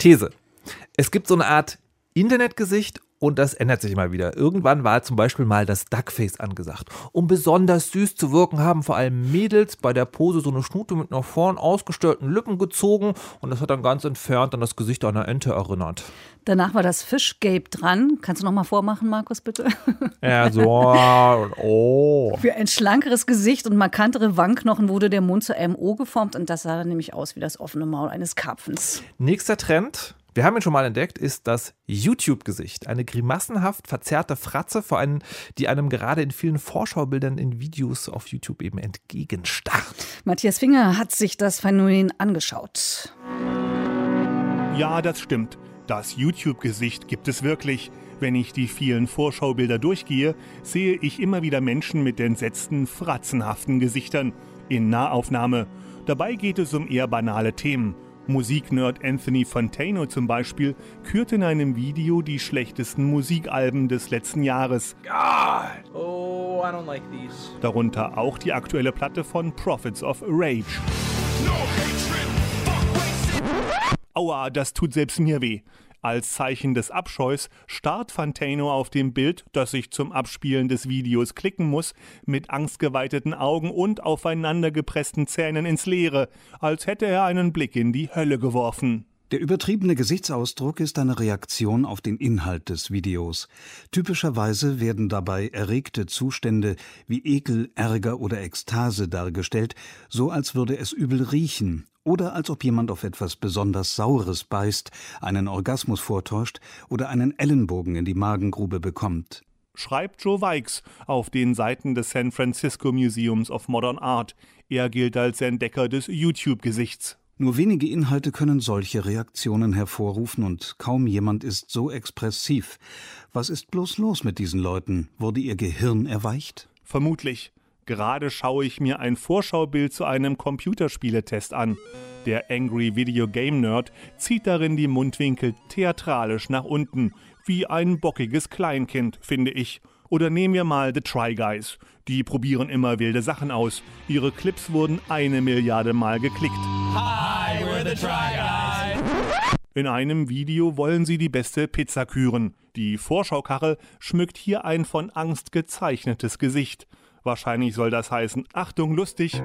These. Es gibt so eine Art Internetgesicht und das ändert sich immer wieder. Irgendwann war zum Beispiel mal das Duckface angesagt. Um besonders süß zu wirken, haben vor allem Mädels bei der Pose so eine Schnute mit nach vorn ausgestellten Lippen gezogen und das hat dann ganz entfernt an das Gesicht einer Ente erinnert. Danach war das Fishgape dran. Kannst du noch mal vormachen, Markus, bitte? Ja, so, oh. Für ein schlankeres Gesicht und markantere Wangenknochen wurde der Mund zu einem O geformt und das sah dann nämlich aus wie das offene Maul eines Karpfens. Nächster Trend. Wir haben ihn schon mal entdeckt, ist das YouTube-Gesicht. Eine grimassenhaft verzerrte Fratze, die einem gerade in vielen Vorschaubildern in Videos auf YouTube eben entgegenstarrt. Matthias Finger hat sich das Phänomen angeschaut. Ja, das stimmt. Das YouTube-Gesicht gibt es wirklich. Wenn ich die vielen Vorschaubilder durchgehe, sehe ich immer wieder Menschen mit entsetzten, fratzenhaften Gesichtern in Nahaufnahme. Dabei geht es um eher banale Themen. Musiknerd Anthony Fantano zum Beispiel kürt in einem Video die schlechtesten Musikalben des letzten Jahres. God! Oh, I don't like these. Darunter auch die aktuelle Platte von Prophets of Rage. No hatred, fuck racism. Aua, das tut selbst mir weh. Als Zeichen des Abscheus starrt Fantano auf dem Bild, das ich zum Abspielen des Videos klicken muss, mit angstgeweiteten Augen und aufeinandergepressten Zähnen ins Leere, als hätte er einen Blick in die Hölle geworfen. Der übertriebene Gesichtsausdruck ist eine Reaktion auf den Inhalt des Videos. Typischerweise werden dabei erregte Zustände wie Ekel, Ärger oder Ekstase dargestellt, so als würde es übel riechen oder als ob jemand auf etwas besonders Saures beißt, einen Orgasmus vortäuscht oder einen Ellenbogen in die Magengrube bekommt. Schreibt Joe Wykes auf den Seiten des San Francisco Museums of Modern Art. Er gilt als Entdecker des YouTube-Gesichts. Nur wenige Inhalte können solche Reaktionen hervorrufen und kaum jemand ist so expressiv. Was ist bloß los mit diesen Leuten? Wurde ihr Gehirn erweicht? Vermutlich. Gerade schaue ich mir ein Vorschaubild zu einem Computerspieletest an. Der Angry Video Game Nerd zieht darin die Mundwinkel theatralisch nach unten, wie ein bockiges Kleinkind, finde ich. Oder nehmen wir mal The Try Guys. Die probieren immer wilde Sachen aus. Ihre Clips wurden 1 Milliarde Mal geklickt. Hi, we're the Try Guys. In einem Video wollen sie die beste Pizza küren. Die Vorschaukarre schmückt hier ein von Angst gezeichnetes Gesicht. Wahrscheinlich soll das heißen, Achtung, lustig,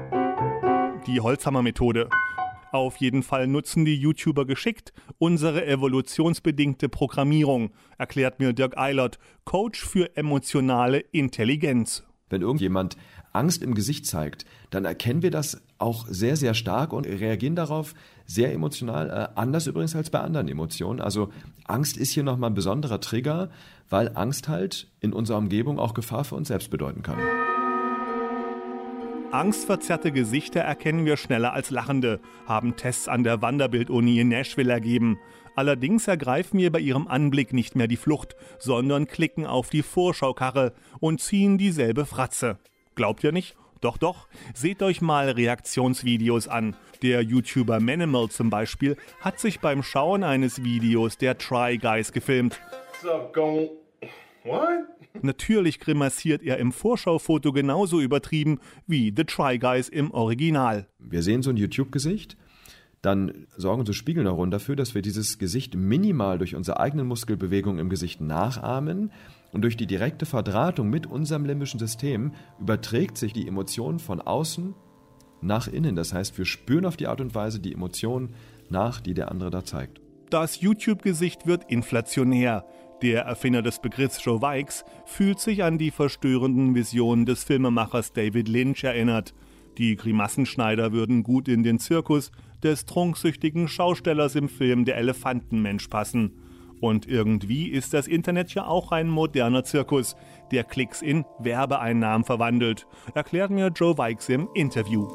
die Holzhammer-Methode. Auf jeden Fall nutzen die YouTuber geschickt unsere evolutionsbedingte Programmierung, erklärt mir Dirk Eilert, Coach für emotionale Intelligenz. Wenn irgendjemand Angst im Gesicht zeigt, dann erkennen wir das auch sehr, sehr stark und reagieren darauf sehr emotional, anders übrigens als bei anderen Emotionen. Also Angst ist hier nochmal ein besonderer Trigger, weil Angst halt in unserer Umgebung auch Gefahr für uns selbst bedeuten kann. Angstverzerrte Gesichter erkennen wir schneller als lachende, haben Tests an der Vanderbilt-Uni in Nashville ergeben. Allerdings ergreifen wir bei ihrem Anblick nicht mehr die Flucht, sondern klicken auf die Vorschaukarre und ziehen dieselbe Fratze. Glaubt ihr nicht? Doch, doch, seht euch mal Reaktionsvideos an. Der YouTuber Manimal zum Beispiel hat sich beim Schauen eines Videos der Try Guys gefilmt. What? Natürlich grimassiert er im Vorschaufoto genauso übertrieben wie The Try Guys im Original. Wir sehen so ein YouTube-Gesicht, dann sorgen unsere Spiegelneuronen dafür, dass wir dieses Gesicht minimal durch unsere eigenen Muskelbewegungen im Gesicht nachahmen und durch die direkte Verdrahtung mit unserem limbischen System überträgt sich die Emotion von außen nach innen. Das heißt, wir spüren auf die Art und Weise die Emotion nach, die der andere da zeigt. Das YouTube-Gesicht wird inflationär. Der Erfinder des Begriffs Joe Wykes fühlt sich an die verstörenden Visionen des Filmemachers David Lynch erinnert. Die Grimassenschneider würden gut in den Zirkus des trunksüchtigen Schaustellers im Film Der Elefantenmensch passen. Und irgendwie ist das Internet ja auch ein moderner Zirkus, der Klicks in Werbeeinnahmen verwandelt, erklärt mir Joe Wykes im Interview.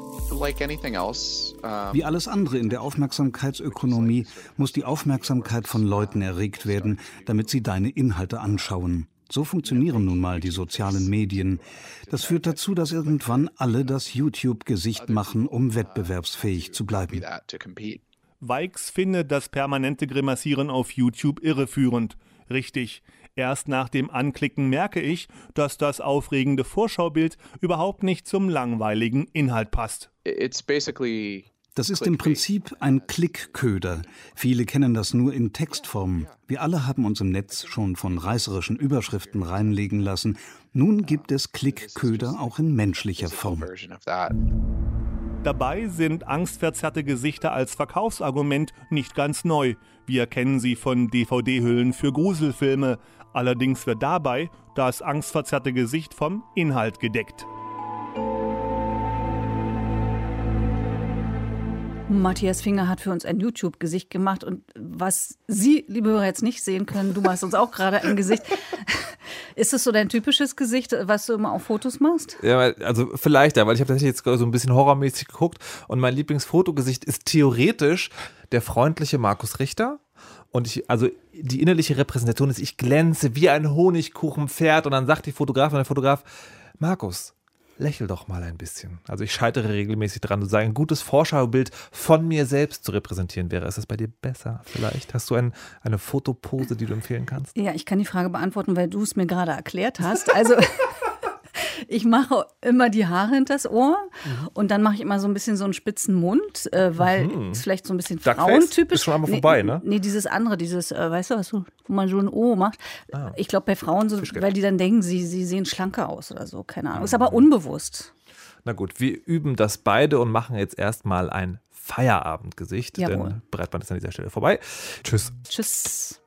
Wie alles andere in der Aufmerksamkeitsökonomie muss die Aufmerksamkeit von Leuten erregt werden, damit sie deine Inhalte anschauen. So funktionieren nun mal die sozialen Medien. Das führt dazu, dass irgendwann alle das YouTube-Gesicht machen, um wettbewerbsfähig zu bleiben. Wykes findet das permanente Grimassieren auf YouTube irreführend. Richtig, erst nach dem Anklicken merke ich, dass das aufregende Vorschaubild überhaupt nicht zum langweiligen Inhalt passt. Das ist im Prinzip ein Klickköder. Viele kennen das nur in Textform. Wir alle haben uns im Netz schon von reißerischen Überschriften reinlegen lassen. Nun gibt es Klickköder auch in menschlicher Form. Dabei sind angstverzerrte Gesichter als Verkaufsargument nicht ganz neu. Wir kennen sie von DVD-Hüllen für Gruselfilme. Allerdings wird dabei das angstverzerrte Gesicht vom Inhalt gedeckt. Matthias Finger hat für uns ein YouTube-Gesicht gemacht und was Sie, liebe Hörer, jetzt nicht sehen können, du machst uns auch gerade ein Gesicht. Ist es so dein typisches Gesicht, was du immer auf Fotos machst? Ja, also vielleicht, weil ich habe tatsächlich jetzt so ein bisschen horrormäßig geguckt und mein Lieblingsfotogesicht ist theoretisch der freundliche Markus Richter. Und also die innerliche Repräsentation ist, ich glänze wie ein Honigkuchenpferd und dann sagt die Fotografin oder der Fotograf, Markus, lächel doch mal ein bisschen. Also ich scheitere regelmäßig dran, sozusagen ein gutes Vorschaubild von mir selbst zu repräsentieren wäre. Ist das bei dir besser vielleicht? Hast du eine Fotopose, die du empfehlen kannst? Ja, ich kann die Frage beantworten, weil du es mir gerade erklärt hast. Also ich mache immer die Haare hinters Ohr und dann mache ich immer so ein bisschen so einen spitzen Mund, weil es vielleicht so ein bisschen frauentypisch ist schon einmal vorbei, ne? Nee, dieses andere, weißt du, wo man so ein O macht. Ich glaube bei Frauen so, Fischgeld. weil die dann denken, sie sehen schlanker aus oder so, keine Ahnung. Ist aber unbewusst. Na gut, wir üben das beide und machen jetzt erstmal ein Feierabendgesicht, Jawohl. denn Breitband ist an dieser Stelle vorbei. Tschüss. Tschüss.